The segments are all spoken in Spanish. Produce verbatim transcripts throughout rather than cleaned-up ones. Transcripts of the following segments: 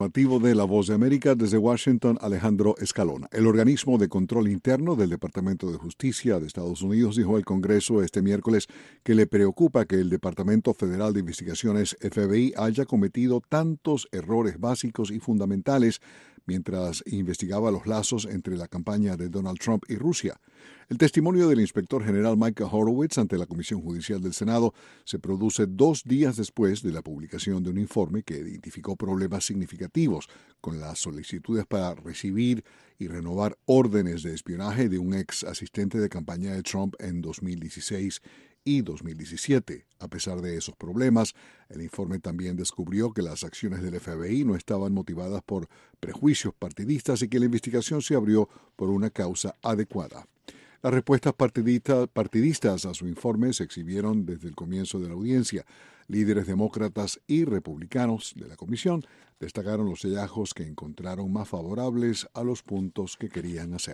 Informativo de La Voz de América desde Washington, Alejandro Escalona. El organismo de control interno del Departamento de Justicia de Estados Unidos dijo al Congreso este miércoles que le preocupa que el Departamento Federal de Investigaciones F B I haya cometido tantos errores básicos y fundamentales mientras investigaba los lazos entre la campaña de Donald Trump y Rusia. El testimonio del inspector general Michael Horowitz ante la Comisión Judicial del Senado se produce dos días después de la publicación de un informe que identificó problemas significativos con las solicitudes para recibir y renovar órdenes de espionaje de un ex asistente de campaña de Trump en dos mil dieciséis y dos mil diecisiete. A pesar de esos problemas, el informe también descubrió que las acciones del F B I no estaban motivadas por prejuicios partidistas y que la investigación se abrió por una causa adecuada. Las respuestas partidista, partidistas a su informe se exhibieron desde el comienzo de la audiencia. Líderes demócratas y republicanos de la comisión destacaron los hallazgos que encontraron más favorables a los puntos que querían hacer.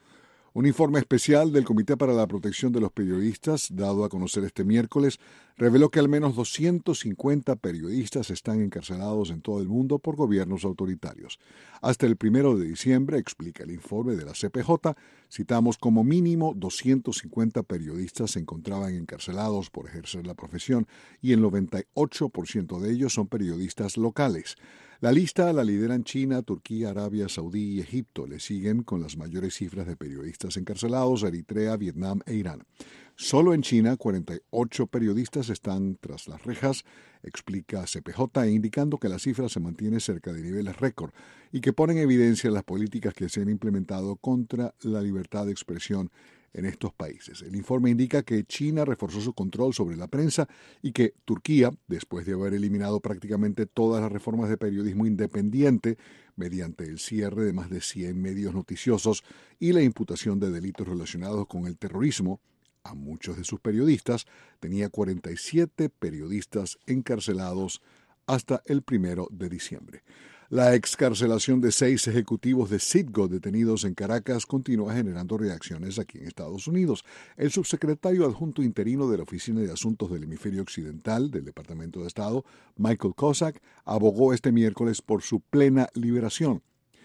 Un informe especial del Comité para la Protección de los Periodistas, dado a conocer este miércoles, reveló que al menos doscientos cincuenta periodistas están encarcelados en todo el mundo por gobiernos autoritarios. Hasta el primero de diciembre, explica el informe de la C P J, citamos como mínimo doscientos cincuenta periodistas se encontraban encarcelados por ejercer la profesión y el noventa y ocho por ciento de ellos son periodistas locales. La lista la lideran China, Turquía, Arabia Saudí y Egipto. Le siguen con las mayores cifras de periodistas encarcelados Eritrea, Vietnam e Irán. Solo en China, cuarenta y ocho periodistas están tras las rejas, explica C P J, indicando que la cifra se mantiene cerca de niveles récord y que pone en evidencia las políticas que se han implementado contra la libertad de expresión en estos países. El informe indica que China reforzó su control sobre la prensa y que Turquía, después de haber eliminado prácticamente todas las reformas de periodismo independiente mediante el cierre de más de cien medios noticiosos y la imputación de delitos relacionados con el terrorismo a muchos de sus periodistas, tenía cuarenta y siete periodistas encarcelados hasta el primero de diciembre. La excarcelación de seis ejecutivos de Citgo detenidos en Caracas continúa generando reacciones aquí en Estados Unidos. El subsecretario adjunto interino de la Oficina de Asuntos del Hemisferio Occidental del Departamento de Estado, Michael Cossack, abogó este miércoles por su plena liberación.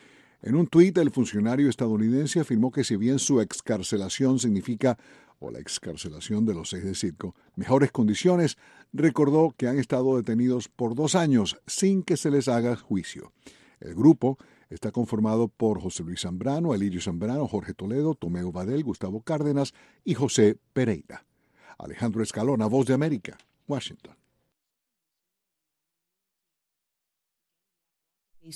En un tuit, el funcionario estadounidense afirmó que si bien su excarcelación significa o la excarcelación de los seis de Citgo, mejores condiciones, recordó que han estado detenidos por dos años sin que se les haga juicio. El grupo está conformado por José Luis Zambrano, Elirio Zambrano, Jorge Toledo, Tomeo Badel, Gustavo Cárdenas y José Pereira. Alejandro Escalona, Voz de América, Washington.